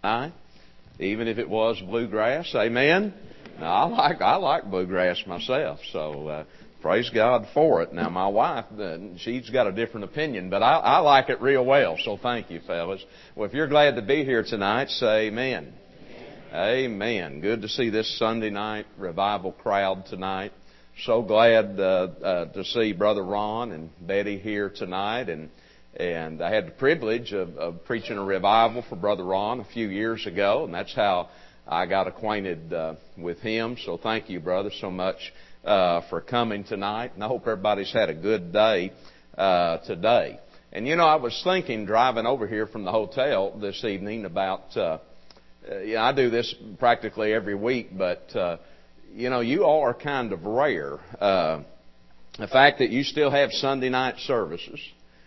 tonight, even if it was bluegrass. Amen? Now, I like bluegrass myself, so praise God for it. Now, my wife, she's got a different opinion, but I like it real well, so thank you, fellas. Well, if you're glad to be here tonight, say amen. Amen. Good to see this Sunday night revival crowd tonight. So glad to see Brother Ron and Betty here tonight, and I had the privilege of preaching a revival for Brother Ron a few years ago, and that's how I got acquainted with him. So thank you, brother, so much for coming tonight, and I hope everybody's had a good day today. And you know, I was thinking driving over here from the hotel this evening about, I do this practically every week, but you know, you all are kind of rare. The fact that you still have Sunday night services.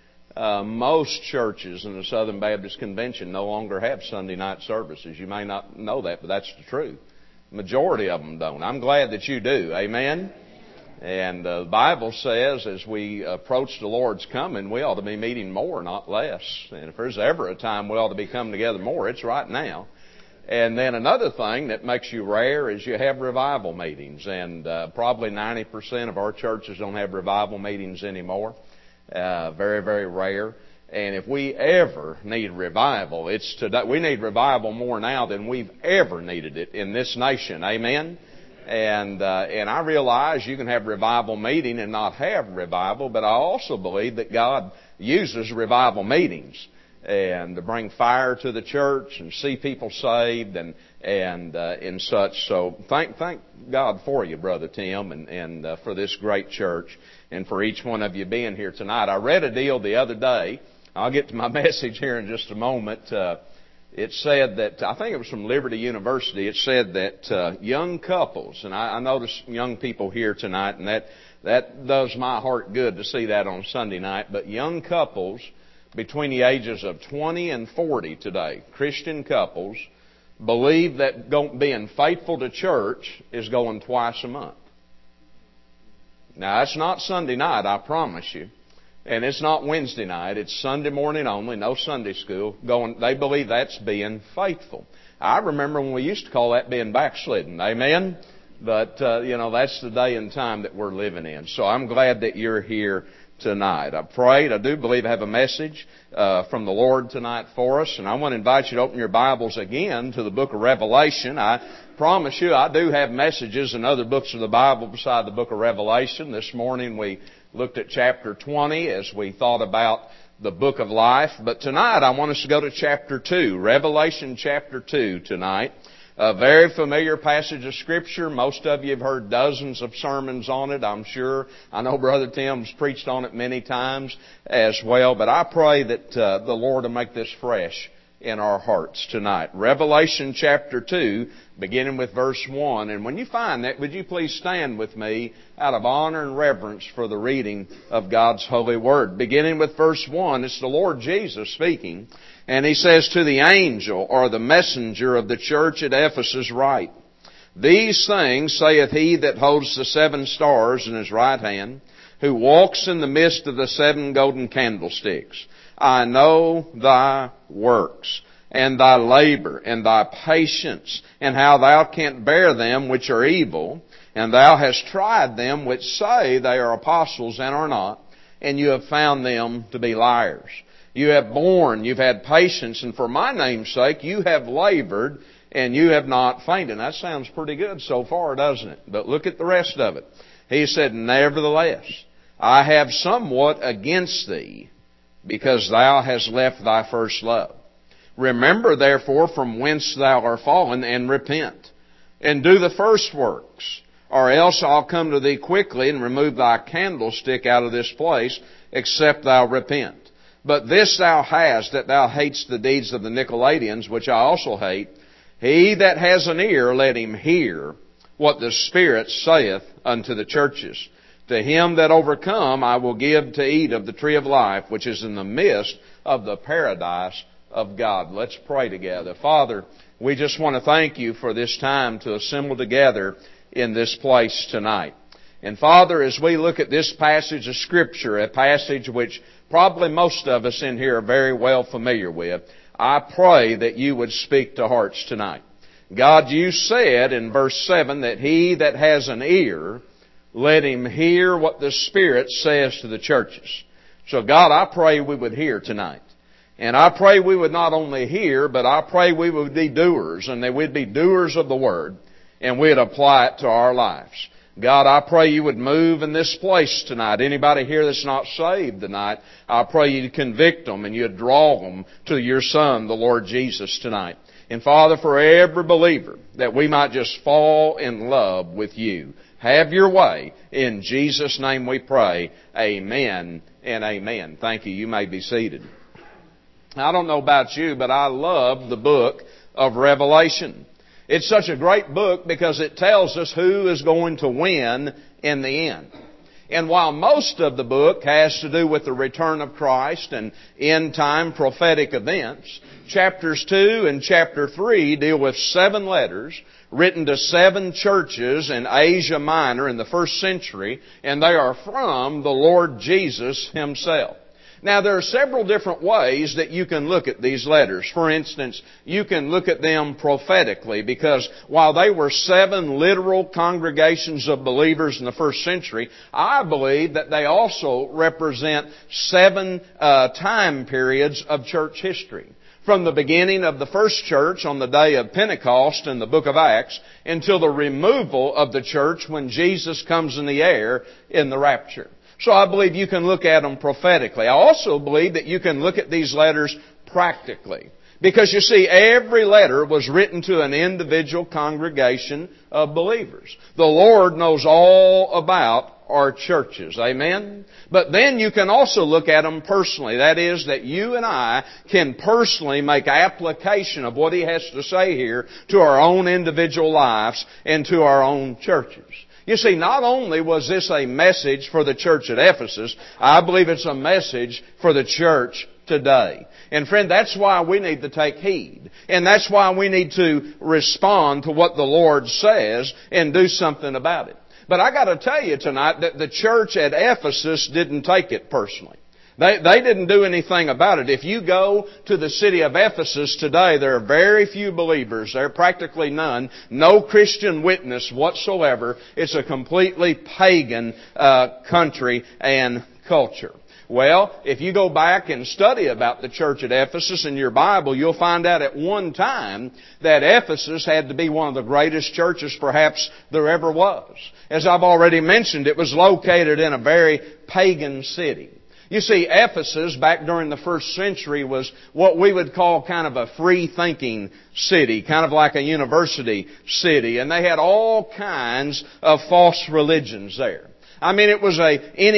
Most churches in the Southern Baptist Convention no longer have Sunday night services. You may not know that, but that's the truth. Majority of them don't. I'm glad that you do. Amen? And the Bible says as we approach the Lord's coming, we ought to be meeting more, not less. And if there's ever a time we ought to be coming together more, it's right now. And then another thing that makes you rare is you have revival meetings. And probably 90% of our churches don't have revival meetings anymore. Very, very rare. And if we ever need revival, it's today. We need revival more now than we've ever needed it in this nation. Amen? And I realize you can have revival meeting and not have revival, but I also believe that God uses revival meetings and to bring fire to the church and see people saved and such. So thank God for you, Brother Tim, and for this great church and for each one of you being here tonight. I read a deal the other day. I'll get to my message here in just a moment. It said that, I think it was from Liberty University, it said that young couples, and I notice young people here tonight, and that does my heart good to see that on Sunday night, but young couples between the ages of 20 and 40 today, Christian couples, believe that being faithful to church is going twice a month. Now, that's not Sunday night, I promise you. And it's not Wednesday night. It's Sunday morning only, no Sunday school. They believe that's being faithful. I remember when we used to call that being backslidden. Amen? But, that's the day and time that we're living in. So I'm glad that you're here tonight. I do believe I have a message from the Lord tonight for us, and I want to invite you to open your Bibles again to the book of Revelation. I promise you I do have messages in other books of the Bible beside the book of Revelation. This morning we looked at chapter 20 as we thought about the book of life, but tonight I want us to go to chapter 2, Revelation chapter 2 tonight. A very familiar passage of Scripture. Most of you have heard dozens of sermons on it, I'm sure. I know Brother Tim's preached on it many times as well, but I pray that the Lord will make this fresh in our hearts tonight. Revelation chapter 2, beginning with verse 1. And when you find that, would you please stand with me out of honor and reverence for the reading of God's holy word. Beginning with verse 1, it's the Lord Jesus speaking. And He says, "To the angel or the messenger of the church at Ephesus write, These things saith He that holds the 7 stars in His right hand, who walks in the midst of the 7 golden candlesticks. I know thy works, and thy labor, and thy patience, and how thou canst bear them which are evil, and thou hast tried them which say they are apostles and are not, and you have found them to be liars. You have borne, you've had patience, and for my name's sake you have labored, and you have not fainted." That sounds pretty good so far, doesn't it? But look at the rest of it. He said, "Nevertheless, I have somewhat against thee, because thou hast left thy first love. Remember therefore from whence thou art fallen, and repent, and do the first works, or else I'll come to thee quickly and remove thy candlestick out of this place, except thou repent. But this thou hast, that thou hatest the deeds of the Nicolaitans, which I also hate. He that has an ear, let him hear what the Spirit saith unto the churches. To him that overcome I will give to eat of the tree of life, which is in the midst of the paradise of God." Let's pray together. Father, we just want to thank you for this time to assemble together in this place tonight. And Father, as we look at this passage of Scripture, a passage which probably most of us in here are very well familiar with, I pray that you would speak to hearts tonight. God, you said in verse 7 that he that has an ear, let him hear what the Spirit says to the churches. So God, I pray we would hear tonight. And I pray we would not only hear, but I pray we would be doers, and that we'd be doers of the Word, and we'd apply it to our lives. God, I pray you would move in this place tonight. Anybody here that's not saved tonight, I pray you'd convict them and you'd draw them to your Son, the Lord Jesus, tonight. And Father, for every believer, that we might just fall in love with you. Have your way. In Jesus' name we pray. Amen and amen. Thank you. You may be seated. I don't know about you, but I love the book of Revelation. It's such a great book because it tells us who is going to win in the end. And while most of the book has to do with the return of Christ and end-time prophetic events, chapters 2 and chapter 3 deal with 7 letters written to 7 churches in Asia Minor in the first century, and they are from the Lord Jesus Himself. Now, there are several different ways that you can look at these letters. For instance, you can look at them prophetically, because while they were 7 literal congregations of believers in the first century, I believe that they also represent 7 time periods of church history. From the beginning of the first church on the day of Pentecost in the book of Acts until the removal of the church when Jesus comes in the air in the rapture. So I believe you can look at them prophetically. I also believe that you can look at these letters practically. Because you see, every letter was written to an individual congregation of believers. The Lord knows all about our churches. Amen? But then you can also look at them personally. That is, that you and I can personally make application of what He has to say here to our own individual lives and to our own churches. You see, not only was this a message for the church at Ephesus, I believe it's a message for the church today. And friend, that's why we need to take heed. And that's why we need to respond to what the Lord says and do something about it. But I got to tell you tonight that the church at Ephesus didn't take it personally. They didn't do anything about it. If you go to the city of Ephesus today, there are very few believers there, practically none. No Christian witness whatsoever. It's a completely pagan country and culture. Well, if you go back and study about the church at Ephesus in your Bible, you'll find out at one time that Ephesus had to be one of the greatest churches perhaps there ever was. As I've already mentioned, it was located in a very pagan city. You see, Ephesus, back during the first century, was what we would call kind of a free-thinking city, kind of like a university city. And they had all kinds of false religions there. I mean, it was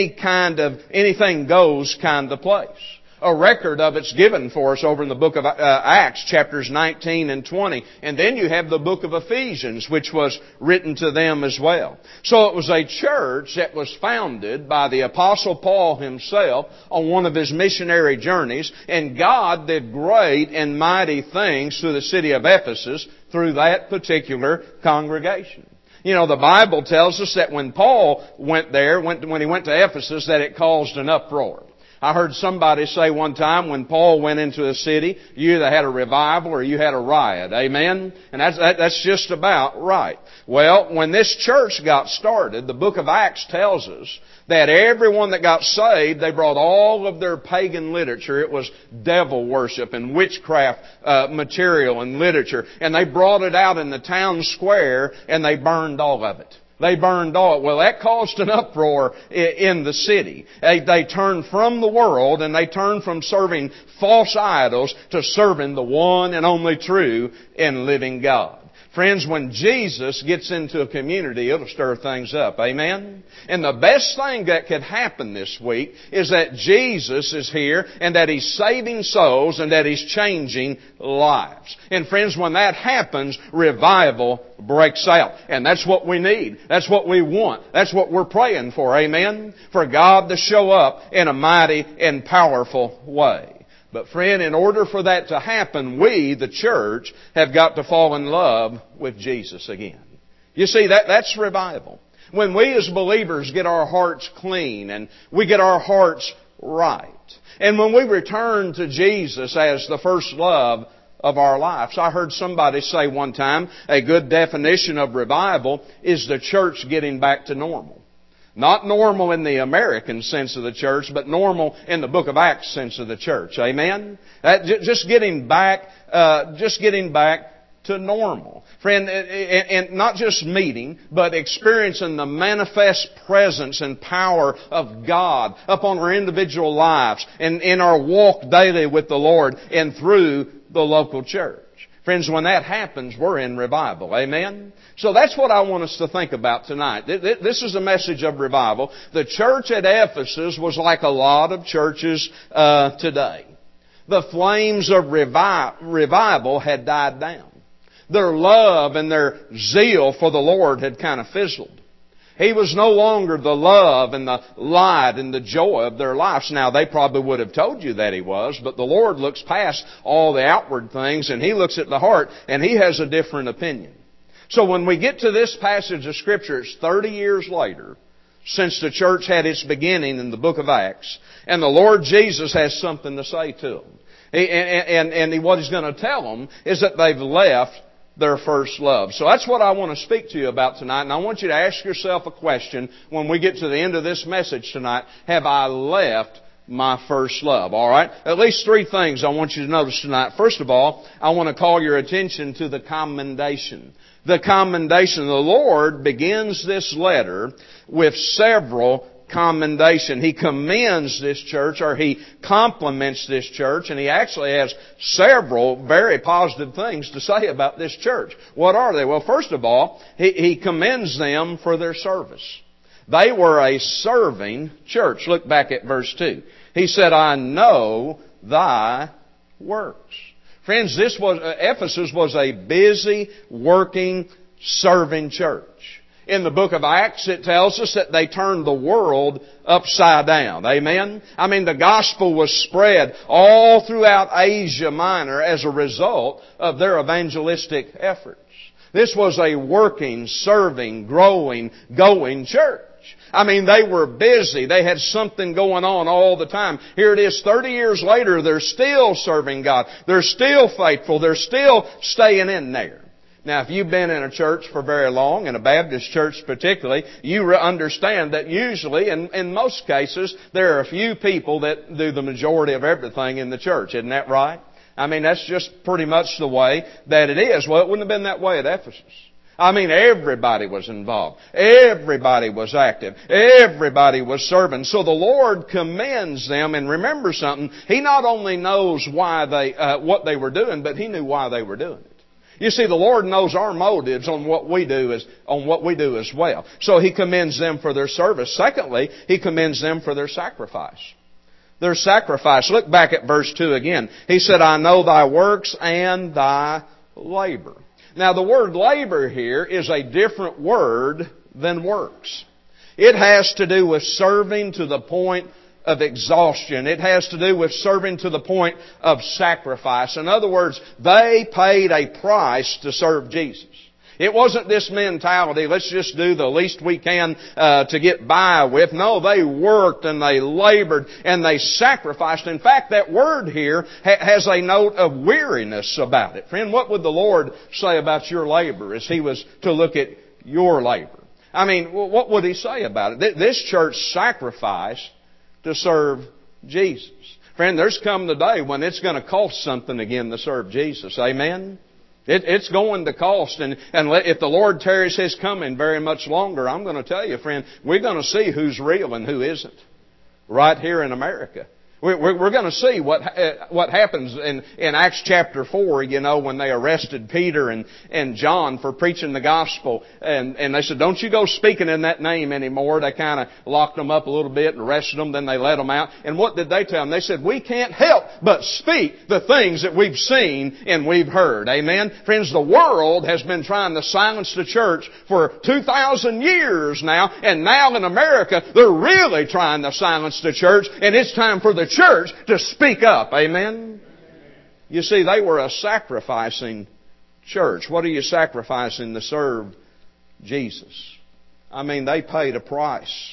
anything goes kind of place. A record of it's given for us over in the book of Acts, chapters 19 and 20. And then you have the book of Ephesians, which was written to them as well. So it was a church that was founded by the Apostle Paul himself on one of his missionary journeys. And God did great and mighty things through the city of Ephesus through that particular congregation. You know, the Bible tells us that when Paul went there, when he went to Ephesus, that it caused an uproar. I heard somebody say one time when Paul went into a city, you either had a revival or you had a riot. Amen? And that's just about right. Well, when this church got started, the book of Acts tells us that everyone that got saved, they brought all of their pagan literature. It was devil worship and witchcraft material and literature. And they brought it out in the town square and they burned all of it. They burned all. Well, that caused an uproar in the city. They turned from the world and they turned from serving false idols to serving the one and only true and living God. Friends, when Jesus gets into a community, it'll stir things up. Amen? And the best thing that could happen this week is that Jesus is here and that He's saving souls and that He's changing lives. And friends, when that happens, revival breaks out. And that's what we need. That's what we want. That's what we're praying for. Amen? For God to show up in a mighty and powerful way. But friend, in order for that to happen, we, the church, have got to fall in love with Jesus again. You see, that's revival. When we as believers get our hearts clean and we get our hearts right. And when we return to Jesus as the first love of our lives, I heard somebody say one time, a good definition of revival is the church getting back to normal. Not normal in the American sense of the church, but normal in the book of Acts sense of the church. Amen? Just getting back to normal. Friend, and not just meeting, but experiencing the manifest presence and power of God upon our individual lives and in our walk daily with the Lord and through the local church. Friends, when that happens, we're in revival. Amen? So that's what I want us to think about tonight. This is a message of revival. The church at Ephesus was like a lot of churches today. The flames of revival had died down. Their love and their zeal for the Lord had kind of fizzled. He was no longer the love and the light and the joy of their lives. Now, they probably would have told you that He was, but the Lord looks past all the outward things and He looks at the heart and He has a different opinion. So when we get to this passage of Scripture, it's 30 years later since the church had its beginning in the book of Acts, and the Lord Jesus has something to say to them. And what He's going to tell them is that they've left their first love. So that's what I want to speak to you about tonight. And I want you to ask yourself a question when we get to the end of this message tonight. Have I left my first love? All right? At least 3 things I want you to notice tonight. First of all, I want to call your attention to the commendation. The commendation. The Lord begins this letter with several commendation. He commends this church, or He compliments this church, and He actually has several very positive things to say about this church. What are they? Well, first of all, He commends them for their service. They were a serving church. Look back at verse 2. He said, I know thy works. Friends, Ephesus was a busy, working, serving church. In the book of Acts, it tells us that they turned the world upside down. Amen? I mean, the gospel was spread all throughout Asia Minor as a result of their evangelistic efforts. This was a working, serving, growing, going church. I mean, they were busy. They had something going on all the time. Here it is, 30 years later, they're still serving God. They're still faithful. They're still staying in there. Now, if you've been in a church for very long, in a Baptist church particularly, you understand that usually, in most cases, there are a few people that do the majority of everything in the church. Isn't that right? I mean, that's just pretty much the way that it is. Well, it wouldn't have been that way at Ephesus. I mean, everybody was involved. Everybody was active. Everybody was serving. So the Lord commends them, and remember something, He not only knows why what they were doing, but He knew why they were doing it. You see, the Lord knows our motives on what we do as well. So He commends them for their service. Secondly, He commends them for their sacrifice. Their sacrifice. Look back at verse 2 again. He said, I know thy works and thy labor. Now, the word labor here is a different word than works. It has to do with serving to the point of exhaustion. It has to do with serving to the point of sacrifice. In other words, they paid a price to serve Jesus. It wasn't this mentality, let's just do the least we can to get by with. No, they worked and they labored and they sacrificed. In fact, that word here has a note of weariness about it. Friend, what would the Lord say about your labor as He was to look at your labor? I mean, what would He say about it? This church sacrificed to serve Jesus. Friend, there's come the day when it's going to cost something again to serve Jesus. Amen? It's going to cost. And if the Lord tarries His coming very much longer, I'm going to tell you, friend, we're going to see who's real and who isn't. Right here in America. We're going to see what happens in Acts chapter 4, you know, when they arrested Peter and John for preaching the gospel. And they said, don't you go speaking in that name anymore. They kind of locked them up a little bit and arrested them. Then they let them out. And what did they tell them? They said, we can't help but speak the things that we've seen and we've heard. Amen? Friends, the world has been trying to silence the church for 2,000 years now. And now in America, they're really trying to silence the church. And it's time for the church to speak up. Amen? You see, they were a sacrificing church. What are you sacrificing to serve Jesus? I mean, they paid a price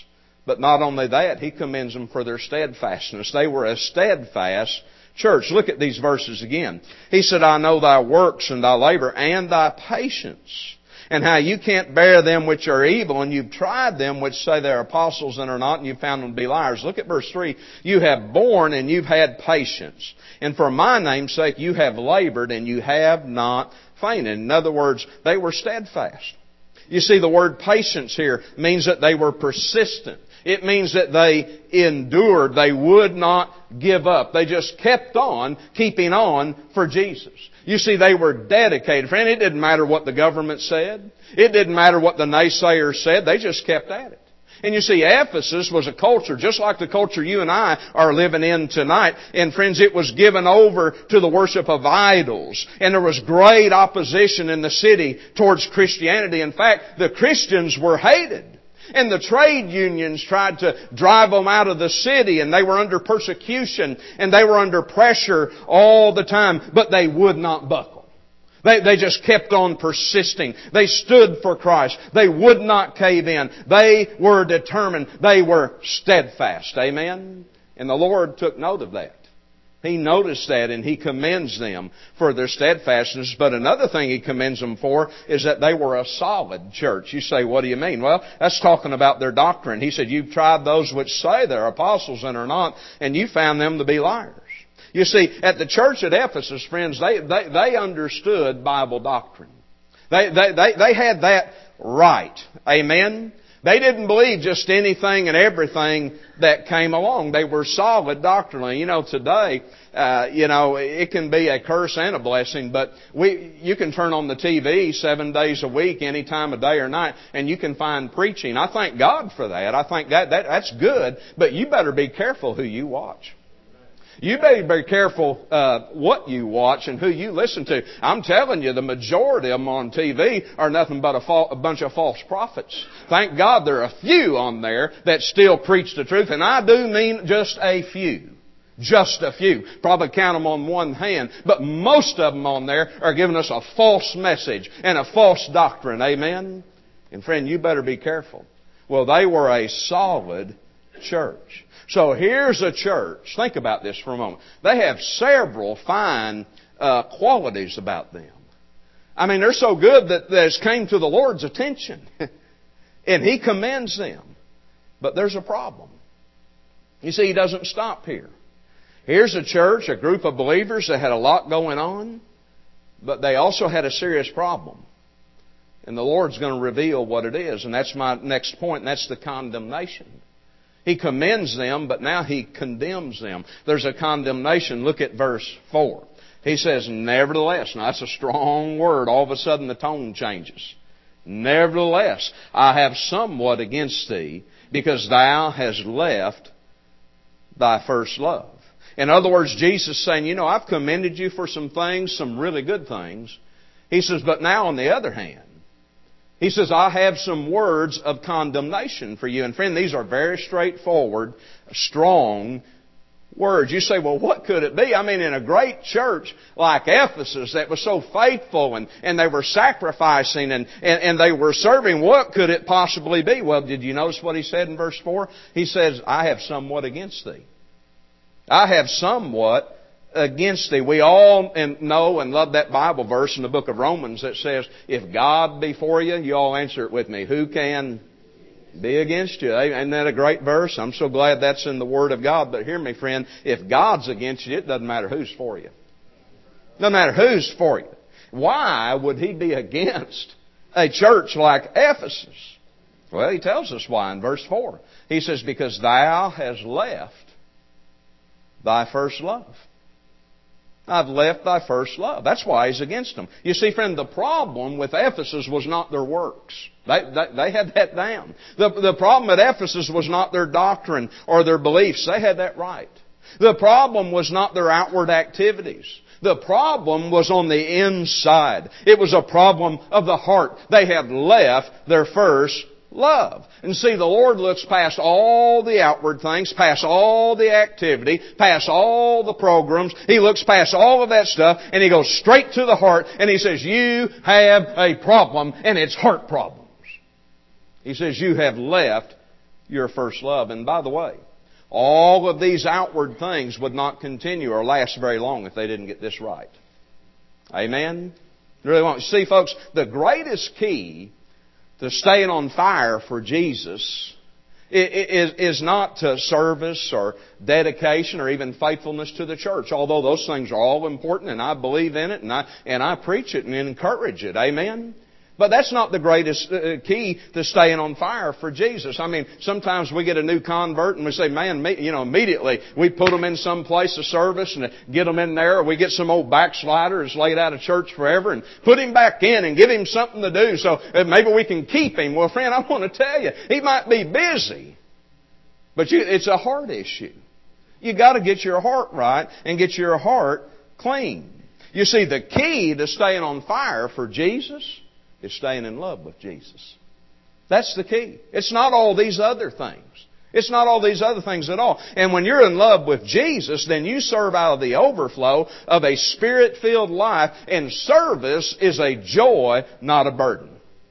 But not only that, He commends them for their steadfastness. They were a steadfast church. Look at these verses again. He said, I know thy works and thy labor and thy patience, and how you can't bear them which are evil, and you've tried them which say they're apostles and are not, and you've found them to be liars. Look at verse 3. You have borne and you've had patience. And for my name's sake you have labored and you have not fainted. In other words, they were steadfast. You see, the word patience here means that they were persistent. It means that they endured. They would not give up. They just kept on keeping on for Jesus. You see, they were dedicated. Friend, it didn't matter what the government said. It didn't matter what the naysayers said. They just kept at it. And you see, Ephesus was a culture just like the culture you and I are living in tonight. And friends, it was given over to the worship of idols. And there was great opposition in the city towards Christianity. In fact, the Christians were hated. And the trade unions tried to drive them out of the city, and they were under persecution, and they were under pressure all the time, but they would not buckle. They just kept on persisting. They stood for Christ. They would not cave in. They were determined. They were steadfast. Amen? And the Lord took note of that. He noticed that, and He commends them for their steadfastness. But another thing He commends them for is that they were a solid church. You say, what do you mean? Well, that's talking about their doctrine. He said, you've tried those which say they're apostles and are not, and you found them to be liars. You see, at the church at Ephesus, friends, they understood Bible doctrine. They had that right. Amen? They didn't believe just anything and everything that came along. They were solid doctrinally. You know, today, it can be a curse and a blessing, but you can turn on the TV 7 days a week, any time of day or night, and you can find preaching. I thank God for that. I think that's good, but you better be careful who you watch. You better be careful what you watch and who you listen to. I'm telling you, the majority of them on TV are nothing but a bunch of false prophets. Thank God there are a few on there that still preach the truth, and I do mean just a few. Just a few. Probably count them on one hand. But most of them on there are giving us a false message and a false doctrine. Amen? And friend, you better be careful. Well, they were a solid church. So here's a church. Think about this for a moment. They have several fine qualities about them. I mean, they're so good that this came to the Lord's attention. And He commends them. But there's a problem. You see, He doesn't stop here. Here's a church, a group of believers that had a lot going on, but they also had a serious problem. And the Lord's going to reveal what it is. And that's my next point, and that's the condemnation. He commends them, but now He condemns them. There's a condemnation. Look at verse 4. He says, nevertheless. Now that's a strong word. All of a sudden the tone changes. Nevertheless, I have somewhat against thee, because thou hast left thy first love. In other words, Jesus is saying, I've commended you for some things, some really good things. He says, but now on the other hand, He says, I have some words of condemnation for you. And friend, these are very straightforward, strong words. You say, well, what could it be? I mean, in a great church like Ephesus that was so faithful and they were sacrificing and they were serving, what could it possibly be? Well, did you notice what He said in verse 4? He says, I have somewhat against thee. I have somewhat against thee. We all know and love that Bible verse in the book of Romans that says, if God be for you, you all answer it with me. Who can be against you? Isn't that a great verse? I'm so glad that's in the Word of God. But hear me, friend, if God's against you, it doesn't matter who's for you. It doesn't matter who's for you. Why would He be against a church like Ephesus? Well, He tells us why in verse 4. He says, because thou hast left thy first love. I've left thy first love. That's why He's against them. You see, friend, the problem with Ephesus was not their works. They had that down. The problem at Ephesus was not their doctrine or their beliefs. They had that right. The problem was not their outward activities. The problem was on the inside. It was a problem of the heart. They had left their first love. And see, the Lord looks past all the outward things, past all the activity, past all the programs. He looks past all of that stuff, and He goes straight to the heart, and He says, you have a problem, and it's heart problems. He says, you have left your first love. And by the way, all of these outward things would not continue or last very long if they didn't get this right. Amen? They really won't. See, folks, the greatest key to staying on fire for Jesus is not to service or dedication or even faithfulness to the church. Although those things are all important and I believe in it and I preach it and encourage it. Amen? But that's not the greatest key to staying on fire for Jesus. I mean, sometimes we get a new convert and we say, man, immediately we put them in some place of service and get them in there. Or we get some old backslider who's laid out of church forever and put him back in and give him something to do so maybe we can keep him. Well, friend, I want to tell you, he might be busy, but it's a heart issue. You got to get your heart right and get your heart clean. You see, the key to staying on fire for Jesus is staying in love with Jesus. That's the key. It's not all these other things. It's not all these other things at all. And when you're in love with Jesus, then you serve out of the overflow of a Spirit-filled life, and service is a joy, not a burden.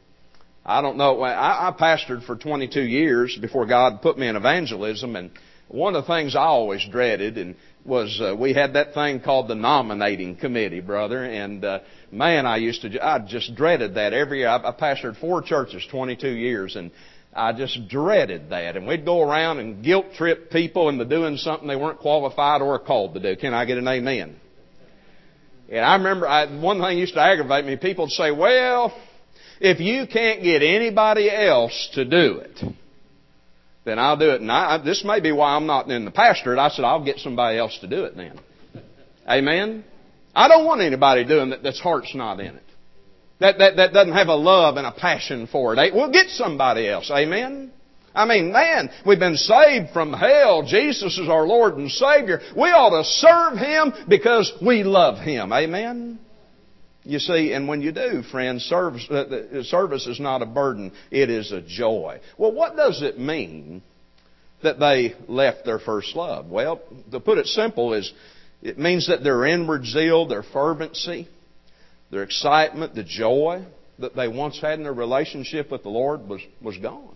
I don't know. I pastored for 22 years before God put me in evangelism, and one of the things I always dreaded was we had that thing called the nominating committee, brother, and man, I just dreaded that every year. I pastored 4 churches, 22 years, and I just dreaded that. And we'd go around and guilt trip people into doing something they weren't qualified or called to do. Can I get an amen? And I remember one thing used to aggravate me. People would say, well, if you can't get anybody else to do it, then I'll do it. And this may be why I'm not in the pastorate. I said, I'll get somebody else to do it then. Amen? I don't want anybody doing that that's heart's not in it. That doesn't have a love and a passion for it. We'll get somebody else. Amen? I mean, man, we've been saved from hell. Jesus is our Lord and Savior. We ought to serve Him because we love Him. Amen? You see, and when you do, friends, service is not a burden. It is a joy. Well, what does it mean that they left their first love? Well, to put it simple, it means that their inward zeal, their fervency, their excitement, the joy that they once had in their relationship with the Lord was gone.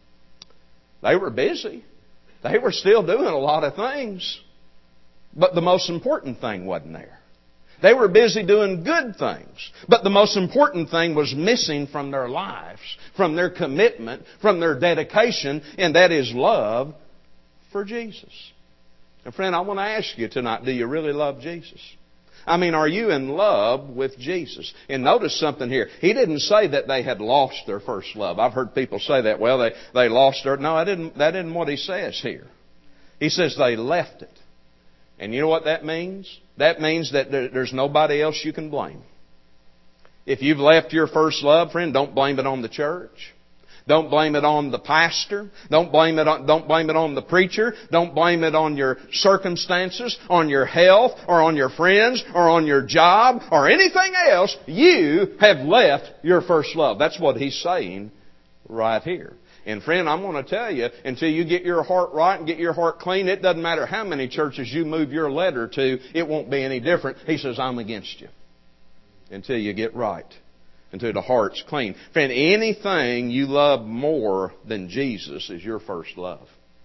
They were busy. They were still doing a lot of things. But the most important thing wasn't there. They were busy doing good things. But the most important thing was missing from their lives, from their commitment, from their dedication, and that is love for Jesus. And friend, I want to ask you tonight, do you really love Jesus? I mean, are you in love with Jesus? And notice something here. He didn't say that they had lost their first love. I've heard people say that. Well, they lost their... No, that isn't what he says here. He says they left it. And you know what that means? That means that there's nobody else you can blame. If you've left your first love, friend, don't blame it on the church. Don't blame it on the pastor. Don't blame it on the preacher. Don't blame it on your circumstances, on your health, or on your friends, or on your job, or anything else. You have left your first love. That's what he's saying right here. And friend, I'm going to tell you, until you get your heart right and get your heart clean, it doesn't matter how many churches you move your letter to, it won't be any different. He says, I'm against you. Until you get right. Until the heart's clean. Friend, anything you love more than Jesus is your first love.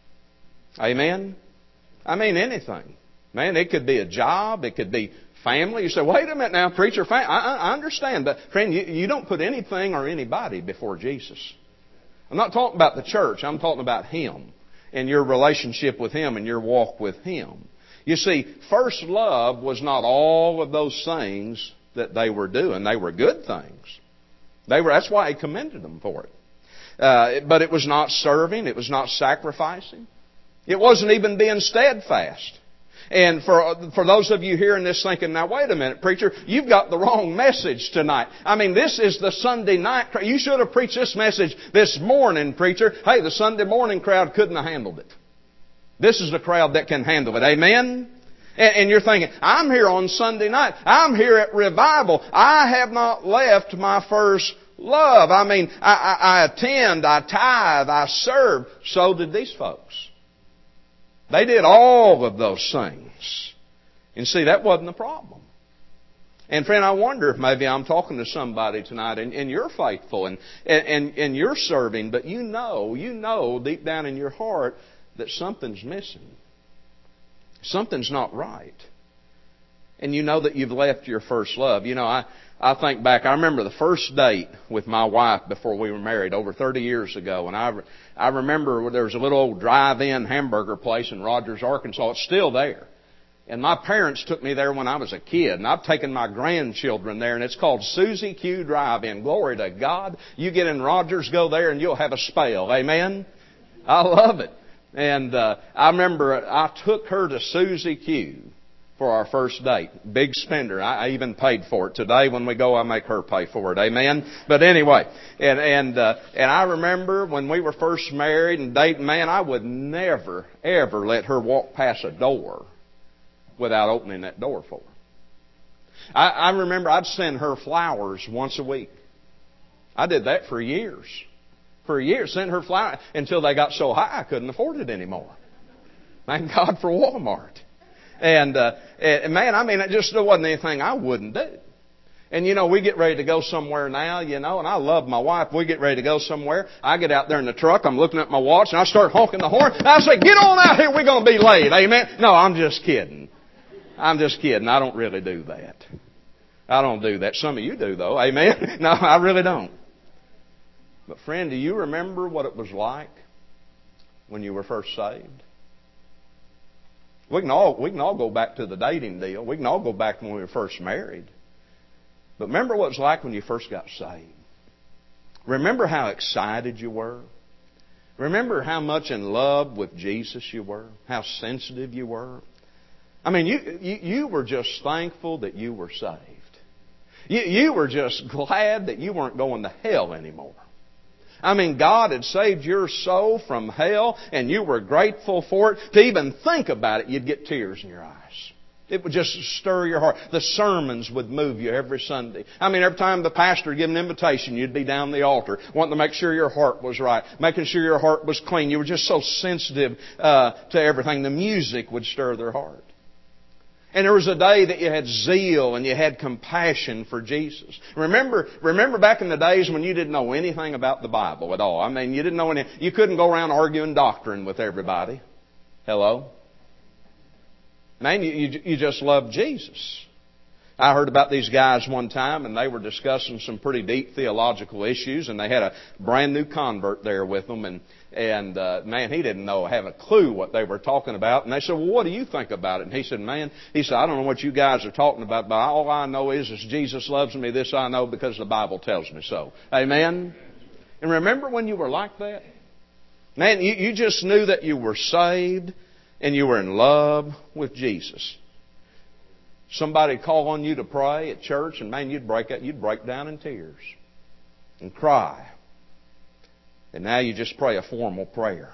Amen? I mean anything. Man, it could be a job. It could be family. You say, wait a minute now, preacher, I understand. But friend, you don't put anything or anybody before Jesus. I'm not talking about the church. I'm talking about Him and your relationship with Him and your walk with Him. You see, first love was not all of those things that they were doing. They were good things. That's why He commended them for it. But it was not serving. It was not sacrificing. It wasn't even being steadfast. And for those of you hearing this thinking, now wait a minute, preacher, you've got the wrong message tonight. I mean, this is the Sunday night. You should have preached this message this morning, preacher. Hey, the Sunday morning crowd couldn't have handled it. This is the crowd that can handle it. Amen? And you're thinking, I'm here on Sunday night. I'm here at revival. I have not left my first love. I mean, I attend, I tithe, I serve. So did these folks. They did all of those things. And see, that wasn't the problem. And friend, I wonder if maybe I'm talking to somebody tonight and you're faithful and you're serving, but you know deep down in your heart that something's missing. Something's not right. And you know that you've left your first love. You know, I think back, I remember the first date with my wife before we were married over 30 years ago. And I remember there was a little old drive-in hamburger place in Rogers, Arkansas. It's still there. And my parents took me there when I was a kid. And I've taken my grandchildren there. And it's called Susie Q Drive-In. Glory to God. You get in Rogers, go there, and you'll have a spell. Amen? I love it. And I remember I took her to Susie Q for our first date. Big spender. I even paid for it. Today when we go, I make her pay for it. Amen? But anyway, and I remember when we were first married and dating, man, I would never, ever let her walk past a door without opening that door for her. I remember I'd send her flowers once a week. I did that for years. For years, sent her flowers until they got so high I couldn't afford it anymore. Thank God for Walmart. And man, I mean, it just wasn't anything I wouldn't do. And you know, we get ready to go somewhere now, you know, and I love my wife. We get ready to go somewhere. I get out there in the truck. I'm looking at my watch and I start honking the horn. I say, get on out here. We're going to be late. Amen. No, I'm just kidding. I'm just kidding. I don't really do that. I don't do that. Some of you do, though. Amen? No, I really don't. But friend, do you remember what it was like when you were first saved? We can all go back to the dating deal. We can all go back when we were first married. But remember what it was like when you first got saved. Remember how excited you were. Remember how much in love with Jesus you were. How sensitive you were. I mean, you were just thankful that you were saved. You were just glad that you weren't going to hell anymore. I mean, God had saved your soul from hell, and you were grateful for it. To even think about it, you'd get tears in your eyes. It would just stir your heart. The sermons would move you every Sunday. I mean, every time the pastor gave an invitation, you'd be down the altar, wanting to make sure your heart was right, making sure your heart was clean. You were just so sensitive to everything. The music would stir their heart. And there was a day that you had zeal and you had compassion for Jesus. Remember back in the days when you didn't know anything about the Bible at all. I mean, you didn't know any. You couldn't go around arguing doctrine with everybody. Hello? Man, you just loved Jesus. I heard about these guys one time, and they were discussing some pretty deep theological issues, and they had a brand new convert there with them, and man, he didn't have a clue what they were talking about. And they said, well, what do you think about it? And he said, I don't know what you guys are talking about, but all I know is Jesus loves me. This I know because the Bible tells me so. Amen? And remember when you were like that? Man, you just knew that you were saved and you were in love with Jesus. Somebody call on you to pray at church, and man, you'd break down in tears and cry. And now you just pray a formal prayer.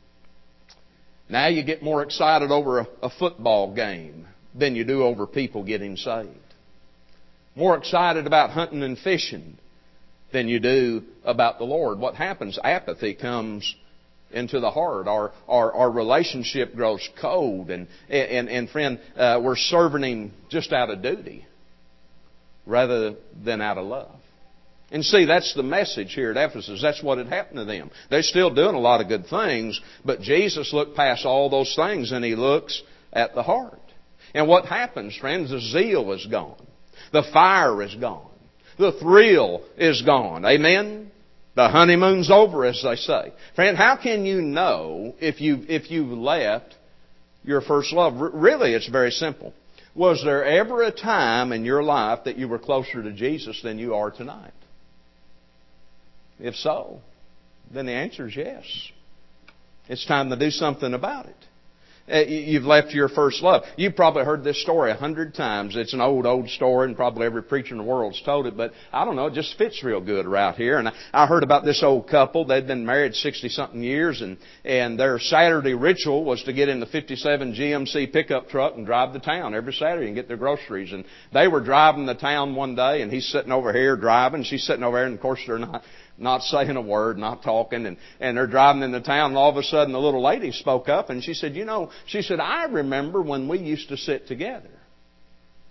Now you get more excited over a football game than you do over people getting saved. More excited about hunting and fishing than you do about the Lord. What happens? Apathy comes into the heart. Our relationship grows cold. And friend, we're serving Him just out of duty rather than out of love. And see, that's the message here at Ephesus. That's what had happened to them. They're still doing a lot of good things, but Jesus looked past all those things and He looks at the heart. And what happens, friends? The zeal is gone. The fire is gone. The thrill is gone. Amen? The honeymoon's over, as they say. Friend, how can you know if you've left your first love? Really, it's very simple. Was there ever a time in your life that you were closer to Jesus than you are tonight? If so, then the answer is yes. It's time to do something about it. You've left your first love. You've probably heard this story 100 times. It's an old story, and probably every preacher in the world's told it, but I don't know, it just fits real good around here. And I heard about this old couple. They'd been married 60-something years, and their Saturday ritual was to get in the 57 GMC pickup truck and drive to town every Saturday and get their groceries. And they were driving to town one day, and he's sitting over here driving, she's sitting over there, and of course they're not saying a word, not talking, and they're driving into town, and all of a sudden the little lady spoke up, and she said, I remember when we used to sit together.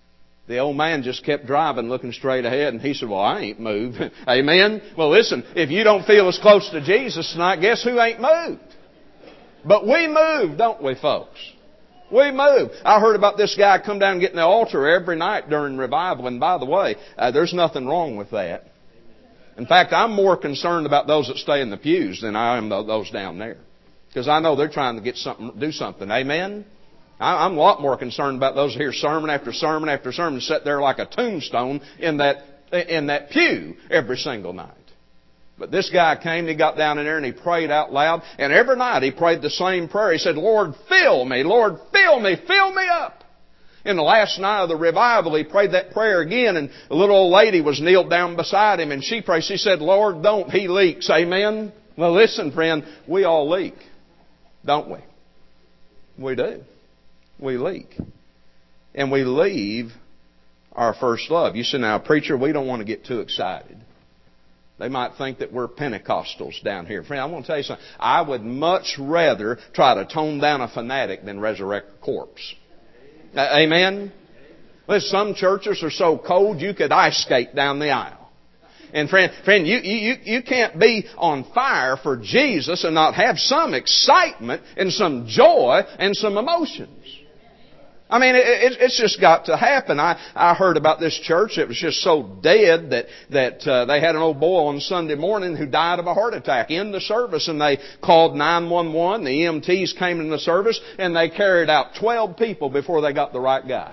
The old man just kept driving, looking straight ahead, and he said, well, I ain't moved. Amen? Well, listen, if you don't feel as close to Jesus tonight, guess who ain't moved? But we move, don't we, folks? We move. I heard about this guy come down and get in the altar every night during revival, and by the way, there's nothing wrong with that. In fact, I'm more concerned about those that stay in the pews than I am those down there. Because I know they're trying to do something. Amen? I'm a lot more concerned about those who hear sermon after sermon after sermon, sit there like a tombstone in that pew every single night. But this guy came and he got down in there and he prayed out loud. And every night he prayed the same prayer. He said, Lord, fill me. Lord, fill me. Fill me up. In the last night of the revival, he prayed that prayer again, and a little old lady was kneeled down beside him, and she prayed. She said, Lord, don't he leaks. Amen? Well, listen, friend, we all leak, don't we? We do. We leak. And we leave our first love. You say, now, preacher, we don't want to get too excited. They might think that we're Pentecostals down here. Friend, I want to tell you something. I would much rather try to tone down a fanatic than resurrect a corpse. Amen? Listen, some churches are so cold you could ice skate down the aisle. And friend, you can't be on fire for Jesus and not have some excitement and some joy and some emotions. I mean, it's just got to happen. I heard about this church that was just so dead that they had an old boy on Sunday morning who died of a heart attack in the service, and they called 911. The EMTs came in the service, and they carried out 12 people before they got the right guy.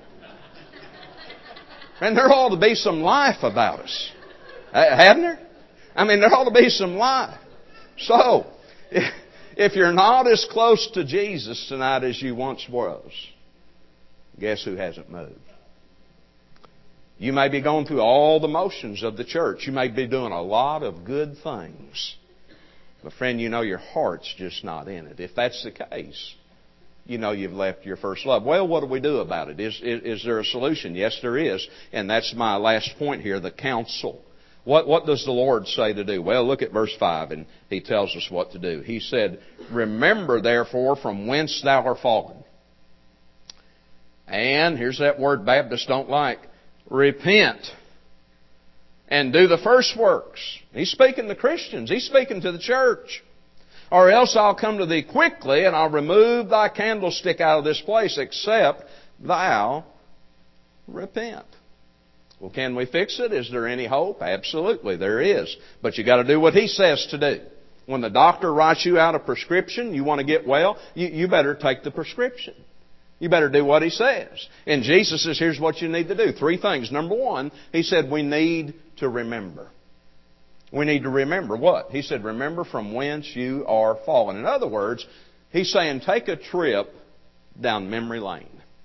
And there ought to be some life about us. Hadn't there? I mean, there ought to be some life. So, if you're not as close to Jesus tonight as you once was, guess who hasn't moved? You may be going through all the motions of the church. You may be doing a lot of good things. But friend, you know your heart's just not in it. If that's the case, you know you've left your first love. Well, what do we do about it? Is there a solution? Yes, there is. And that's my last point here, the counsel. What does the Lord say to do? Well, look at verse 5, and He tells us what to do. He said, remember therefore from whence thou art fallen. And, here's that word Baptists don't like, repent and do the first works. He's speaking to Christians. He's speaking to the church. Or else I'll come to thee quickly, and I'll remove thy candlestick out of this place, except thou repent. Well, can we fix it? Is there any hope? Absolutely, there is. But you got to do what He says to do. When the doctor writes you out a prescription, you want to get well, you better take the prescription. You better do what He says. And Jesus says, here's what you need to do. 3 things. Number 1, He said we need to remember. We need to remember what? He said, remember from whence you are fallen. In other words, He's saying take a trip down memory lane.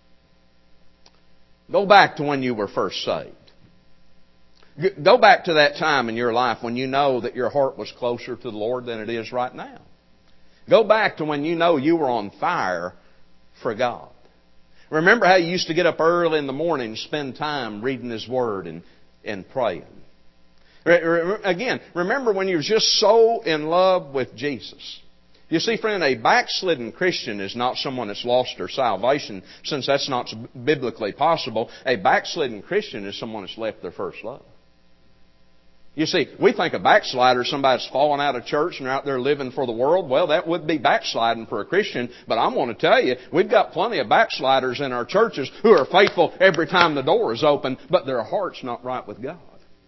Go back to when you were first saved. Go back to that time in your life when you know that your heart was closer to the Lord than it is right now. Go back to when you know you were on fire for God. Remember how you used to get up early in the morning and spend time reading His Word and praying. Again, remember when you were just so in love with Jesus. You see, friend, a backslidden Christian is not someone that's lost their salvation, since that's not biblically possible. A backslidden Christian is someone that's left their first love. You see, we think a backslider is somebody that's fallen out of church and they're out there living for the world. Well, that would be backsliding for a Christian. But I'm going to tell you, we've got plenty of backsliders in our churches who are faithful every time the door is open, but their heart's not right with God.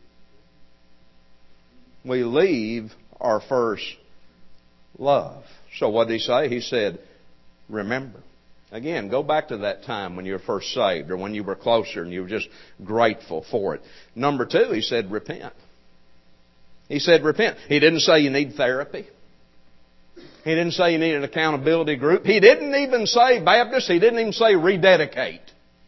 We leave our first love. So what did He say? He said, remember. Again, go back to that time when you were first saved, or when you were closer and you were just grateful for it. Number 2, He said, repent. He said, repent. He didn't say you need therapy. He didn't say you need an accountability group. He didn't even say Baptist. He didn't even say rededicate.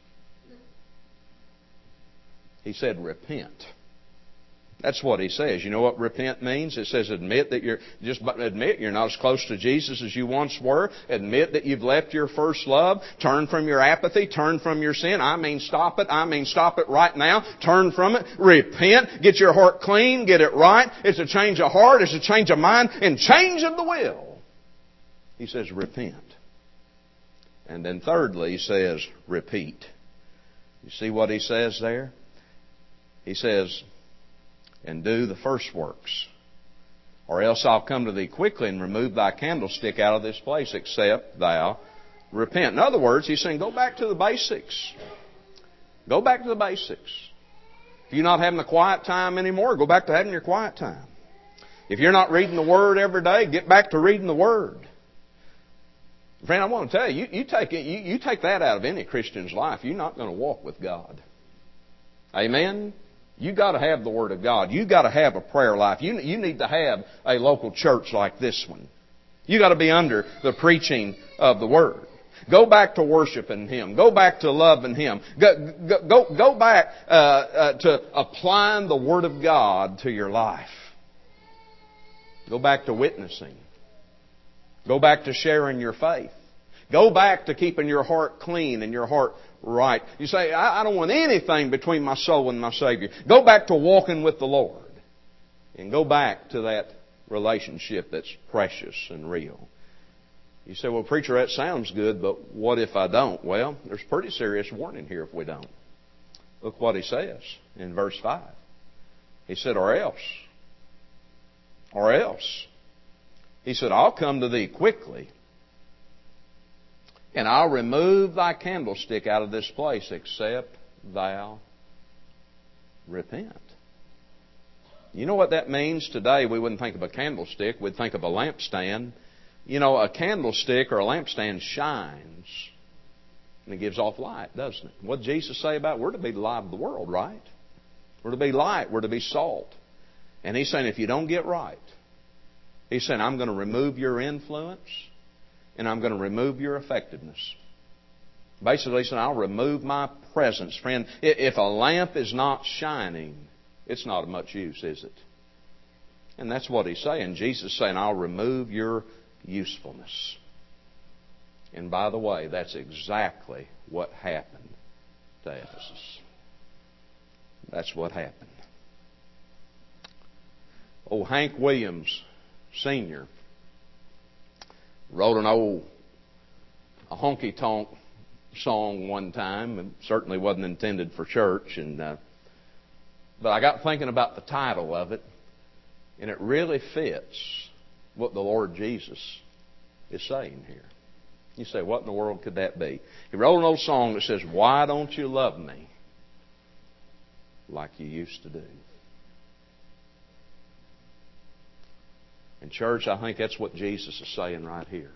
He said, repent. That's what He says. You know what repent means? It says admit that you're not as close to Jesus as you once were. Admit that you've left your first love. Turn from your apathy. Turn from your sin. I mean stop it right now. Turn from it. Repent. Get your heart clean. Get it right. It's a change of heart. It's a change of mind and change of the will. He says repent. And then thirdly, He says repeat. You see what he says there? He says, and do the first works, or else I'll come to thee quickly and remove thy candlestick out of this place, except thou repent. In other words, he's saying, go back to the basics. Go back to the basics. If you're not having a quiet time anymore, go back to having your quiet time. If you're not reading the Word every day, get back to reading the Word. Friend, I want to tell you, you take that out of any Christian's life, you're not going to walk with God. Amen? You got to have the Word of God. You got to have a prayer life. You need to have a local church like this one. You got to be under the preaching of the Word. Go back to worshiping Him. Go back to loving Him. Go back to applying the Word of God to your life. Go back to witnessing. Go back to sharing your faith. Go back to keeping your heart clean and your heart right. You say, I don't want anything between my soul and my Savior. Go back to walking with the Lord. And go back to that relationship that's precious and real. You say, well, preacher, that sounds good, but what if I don't? Well, there's pretty serious warning here if we don't. Look what he says in verse 5. He said, or else. Or else. He said, I'll come to thee quickly, and I'll remove thy candlestick out of this place, except thou repent. You know what that means today? We wouldn't think of a candlestick. We'd think of a lampstand. You know, a candlestick or a lampstand shines, and it gives off light, doesn't it? What did Jesus say about it? We're to be the light of the world, right? We're to be light. We're to be salt. And He's saying if you don't get right, He's saying I'm going to remove your influence and I'm going to remove your effectiveness. Basically, He's saying I'll remove my presence. Friend, if a lamp is not shining, it's not of much use, is it? And that's what He's saying. Jesus is saying I'll remove your usefulness. And by the way, that's exactly what happened to Ephesus. That's what happened. Oh, Hank Williams Sr. wrote a honky-tonk song one time, and certainly wasn't intended for church. But I got thinking about the title of it, and it really fits what the Lord Jesus is saying here. You say, what in the world could that be? He wrote an old song that says, why don't you love me like you used to do? In church, I think that's what Jesus is saying right here.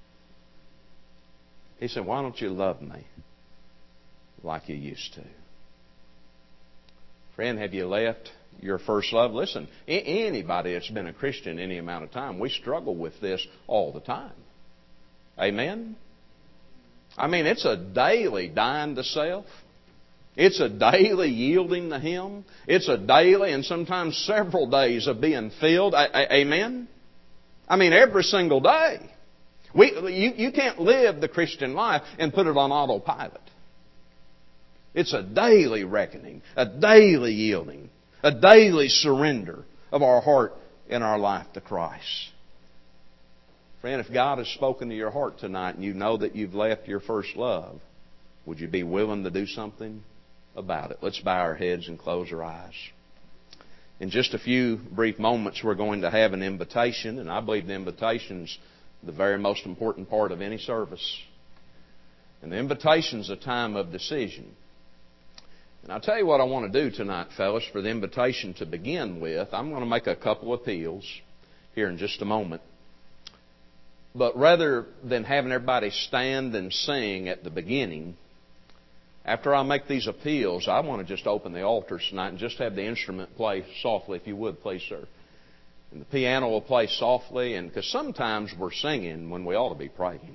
He said, why don't you love me like you used to? Friend, have you left your first love? Listen, anybody that's been a Christian any amount of time, we struggle with this all the time. Amen? I mean, it's a daily dying to self. It's a daily yielding to Him. It's a daily and sometimes several days of being filled. Amen? I mean, every single day. You can't live the Christian life and put it on autopilot. It's a daily reckoning, a daily yielding, a daily surrender of our heart and our life to Christ. Friend, if God has spoken to your heart tonight and you know that you've left your first love, would you be willing to do something about it? Let's bow our heads and close our eyes. In just a few brief moments, we're going to have an invitation, and I believe the invitation's the very most important part of any service. And the invitation's a time of decision. And I'll tell you what I want to do tonight, fellas, for the invitation to begin with. I'm going to make a couple appeals here in just a moment. But rather than having everybody stand and sing at the beginning, after I make these appeals, I want to just open the altars tonight and just have the instrument play softly, if you would, please, sir. And the piano will play softly, and because sometimes we're singing when we ought to be praying.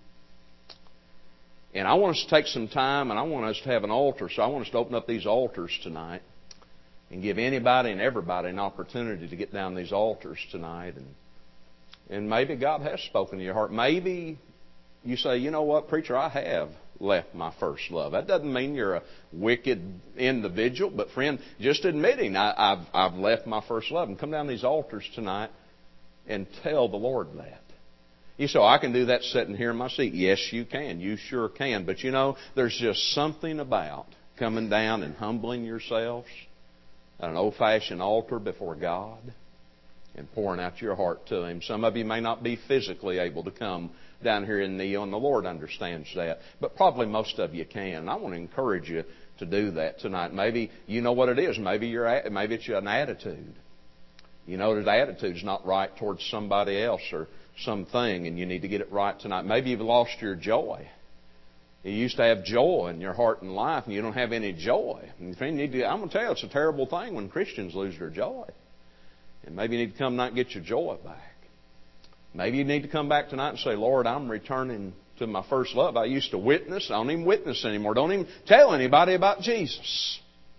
And I want us to take some time, and I want us to have an altar. So I want us to open up these altars tonight and give anybody and everybody an opportunity to get down these altars tonight. And maybe God has spoken to your heart. Maybe you say, you know what, preacher, I have left my first love. That doesn't mean you're a wicked individual, but friend, just admitting I've left my first love. And come down these altars tonight and tell the Lord that. You say, I can do that sitting here in my seat. Yes, you can. You sure can. But you know, there's just something about coming down and humbling yourselves at an old-fashioned altar before God and pouring out your heart to Him. Some of you may not be physically able to come down here and kneel, and the Lord understands that. But probably most of you can. And I want to encourage you to do that tonight. Maybe you know what it is. Maybe it's an attitude. You know that attitude's not right towards somebody else or something, and you need to get it right tonight. Maybe you've lost your joy. You used to have joy in your heart and life, and you don't have any joy. And I'm going to tell you, it's a terrible thing when Christians lose their joy. And maybe you need to come tonight and get your joy back. Maybe you need to come back tonight and say, Lord, I'm returning to my first love. I used to witness. I don't even witness anymore. Don't even tell anybody about Jesus.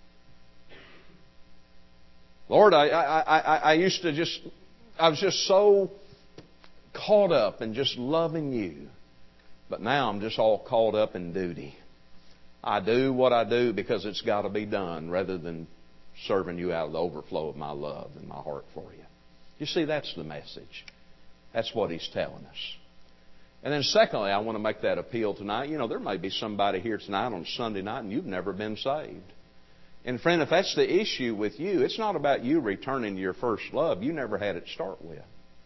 Lord, I used to I was just so caught up in just loving you. But now I'm just all caught up in duty. I do what I do because it's got to be done rather than serving you out of the overflow of my love and my heart for you. You see, that's the message. That's what He's telling us. And then secondly, I want to make that appeal tonight. You know, there may be somebody here tonight on Sunday night and you've never been saved. And friend, if that's the issue with you, it's not about you returning to your first love. You never had it start with.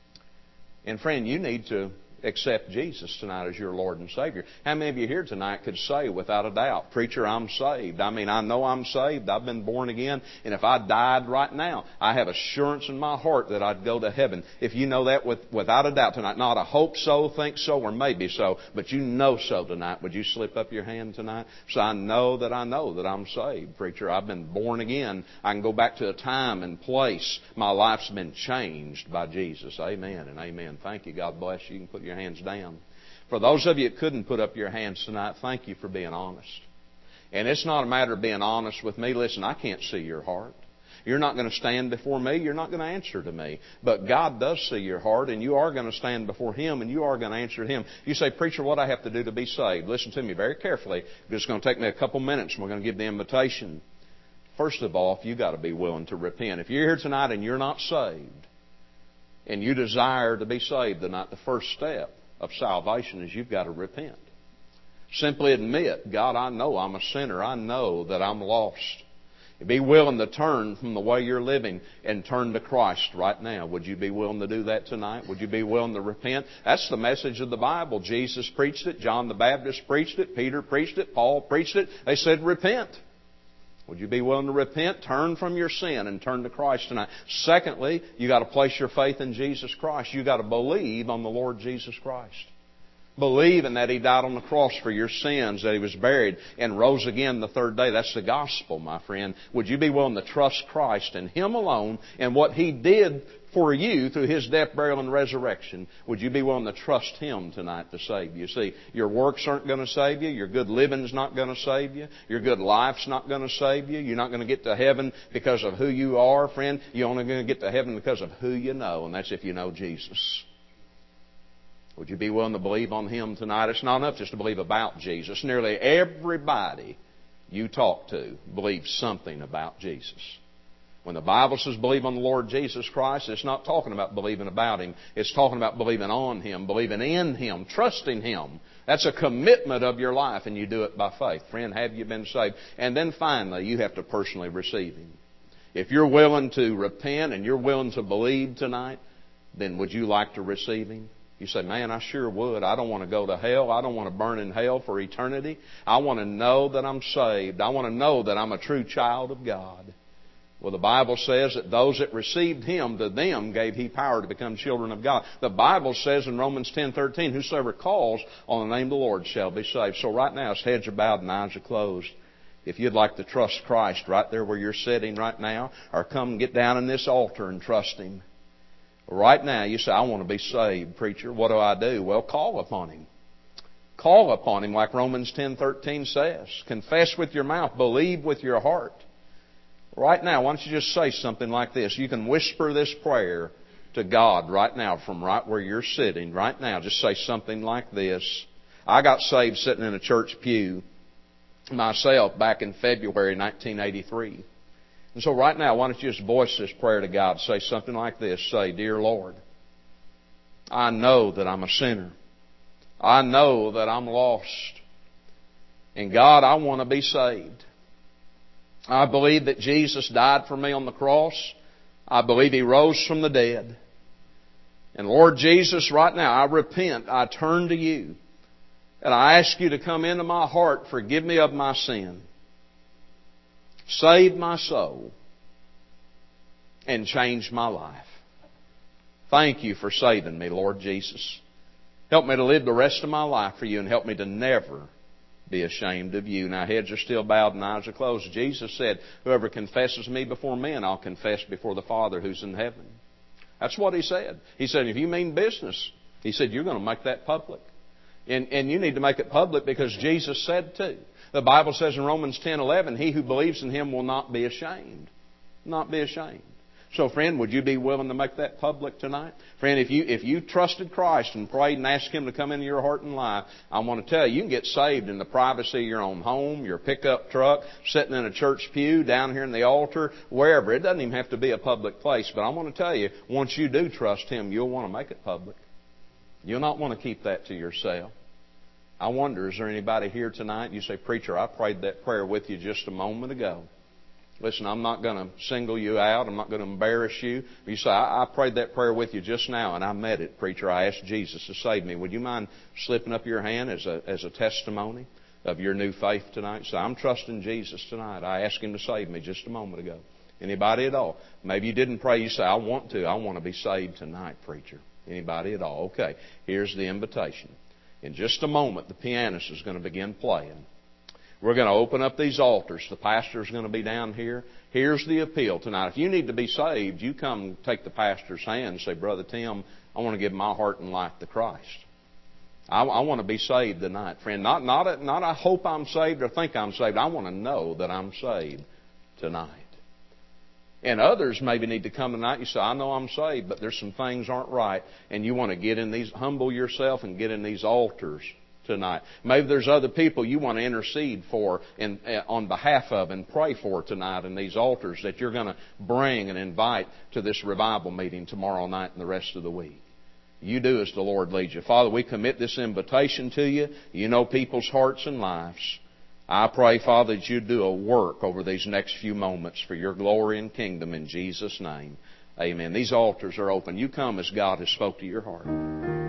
And friend, you need to accept Jesus tonight as your Lord and Savior. How many of you here tonight could say without a doubt, Preacher, I'm saved. I mean, I know I'm saved. I've been born again. And if I died right now, I have assurance in my heart that I'd go to heaven. If you know that without a doubt tonight, not a hope so, think so, or maybe so, but you know so tonight, would you slip up your hand tonight? So I know that I'm saved. Preacher, I've been born again. I can go back to a time and place. My life's been changed by Jesus. Amen and amen. Thank you. God bless you. You can put your hands down. For those of you that couldn't put up your hands tonight, thank you for being honest. And it's not a matter of being honest with me. Listen, I can't see your heart. You're not going to stand before me. You're not going to answer to me. But God does see your heart, and you are going to stand before Him, and you are going to answer to Him. You say, Preacher, what do I have to do to be saved? Listen to me very carefully. It's going to take me a couple minutes, and we're going to give the invitation. First of all, you've got to be willing to repent. If you're here tonight and you're not saved, and you desire to be saved tonight, the first step of salvation is you've got to repent. Simply admit, God, I know I'm a sinner. I know that I'm lost. Be willing to turn from the way you're living and turn to Christ right now. Would you be willing to do that tonight? Would you be willing to repent? That's the message of the Bible. Jesus preached it. John the Baptist preached it. Peter preached it. Paul preached it. They said, repent. Would you be willing to repent, turn from your sin, and turn to Christ tonight? Secondly, you've got to place your faith in Jesus Christ. You've got to believe on the Lord Jesus Christ. Believe in that He died on the cross for your sins, that He was buried and rose again the third day. That's the gospel, my friend. Would you be willing to trust Christ and Him alone and what He did for you through His death, burial, and resurrection? Would you be willing to trust Him tonight to save you? See, your works aren't going to save you. Your good living's not going to save you. Your good life's not going to save you. You're not going to get to heaven because of who you are, friend. You're only going to get to heaven because of who you know, and that's if you know Jesus. Would you be willing to believe on Him tonight? It's not enough just to believe about Jesus. Nearly everybody you talk to believes something about Jesus. When the Bible says believe on the Lord Jesus Christ, it's not talking about believing about Him. It's talking about believing on Him, believing in Him, trusting Him. That's a commitment of your life, and you do it by faith. Friend, have you been saved? And then finally, you have to personally receive Him. If you're willing to repent and you're willing to believe tonight, then would you like to receive Him? You say, man, I sure would. I don't want to go to hell. I don't want to burn in hell for eternity. I want to know that I'm saved. I want to know that I'm a true child of God. Well, the Bible says that those that received Him, to them gave He power to become children of God. The Bible says in Romans 10:13, whosoever calls on the name of the Lord shall be saved. So right now, as heads are bowed and eyes are closed, if you'd like to trust Christ right there where you're sitting right now, or come get down in this altar and trust Him. Right now, you say, I want to be saved, preacher. What do? Well, call upon Him. Call upon Him like Romans 10:13 says. Confess with your mouth. Believe with your heart. Right now, why don't you just say something like this? You can whisper this prayer to God right now from right where you're sitting. Right now, just say something like this. I got saved sitting in a church pew myself back in February 1983. And so right now, why don't you just voice this prayer to God? Say something like this. Say, Dear Lord, I know that I'm a sinner. I know that I'm lost. And God, I want to be saved. I believe that Jesus died for me on the cross. I believe He rose from the dead. And Lord Jesus, right now I repent. I turn to You. And I ask You to come into my heart, forgive me of my sin, save my soul, and change my life. Thank You for saving me, Lord Jesus. Help me to live the rest of my life for You, and help me to never be ashamed of You. Now, heads are still bowed and eyes are closed. Jesus said, whoever confesses Me before men, I'll confess before the Father who's in heaven. That's what He said. He said, if you mean business, He said, you're going to make that public. And you need to make it public because Jesus said to. The Bible says in Romans 10:11, he who believes in Him will not be ashamed. Not be ashamed. So, friend, would you be willing to make that public tonight? Friend, if you trusted Christ and prayed and asked Him to come into your heart and life, I want to tell you, you can get saved in the privacy of your own home, your pickup truck, sitting in a church pew, down here in the altar, wherever. It doesn't even have to be a public place. But I want to tell you, once you do trust Him, you'll want to make it public. You'll not want to keep that to yourself. I wonder, is there anybody here tonight? You say, preacher, I prayed that prayer with you just a moment ago. Listen, I'm not going to single you out. I'm not going to embarrass you. You say, I prayed that prayer with you just now, and I meant it, preacher. I asked Jesus to save me. Would you mind slipping up your hand as a testimony of your new faith tonight? So I'm trusting Jesus tonight. I asked Him to save me just a moment ago. Anybody at all? Maybe you didn't pray. You say, I want to be saved tonight, preacher. Anybody at all? Okay, here's the invitation. In just a moment, the pianist is going to begin playing. We're going to open up these altars. The pastor's going to be down here. Here's the appeal tonight. If you need to be saved, you come take the pastor's hand and say, Brother Tim, I want to give my heart and life to Christ. I want to be saved tonight, friend. Not I hope I'm saved or think I'm saved. I want to know that I'm saved tonight. And others maybe need to come tonight. You say, I know I'm saved, but there's some things aren't right. And you want to get in these, humble yourself and get in these altars tonight. Maybe there's other people you want to intercede for and on behalf of and pray for tonight in these altars that you're going to bring and invite to this revival meeting tomorrow night and the rest of the week. You do as the Lord leads you. Father, we commit this invitation to You. You know people's hearts and lives. I pray, Father, that You do a work over these next few moments for Your glory and kingdom in Jesus' name. Amen. These altars are open. You come as God has spoke to your heart.